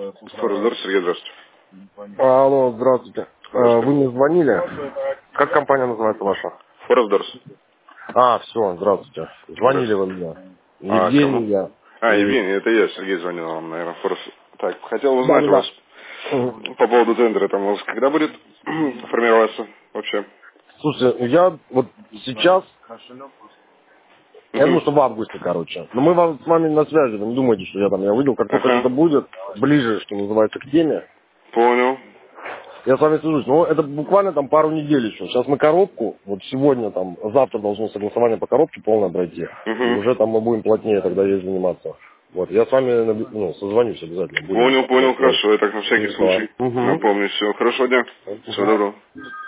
Форс-Дор, Сергей, здравствуйте. Алло, здравствуйте. Здравствуйте. Вы мне звонили? Как компания называется ваша? Форс-Дорс. Все, здравствуйте. Звонили Здравствуйте. вы мне. А, Евгений кому? я. И... Евгений, это я, Сергей звонил вам, наверное, Форс. Так, хотел Да, узнать да, у вас да. Мгм. по поводу тендера, там у вас когда будет формироваться вообще? Слушайте, я вот сейчас, я Угу. думаю, что в августе, короче. Но мы с вами на связи, вы не думайте, что я увидел, как только Ага, что-то будет, ближе, что называется, к теме, понял. я с вами свяжусь. Но это буквально там пару недель еще. Сейчас мы коробку, вот сегодня там, завтра должно согласование по коробке полное пройти. И Угу. уже там мы будем плотнее тогда ей заниматься. Вот, я с вами созвонюсь обязательно. Будем Понял, на понял, связи. хорошо, я так на всякий Ну, да. случай Угу. напомню. Всего хорошего дня. Всего доброго.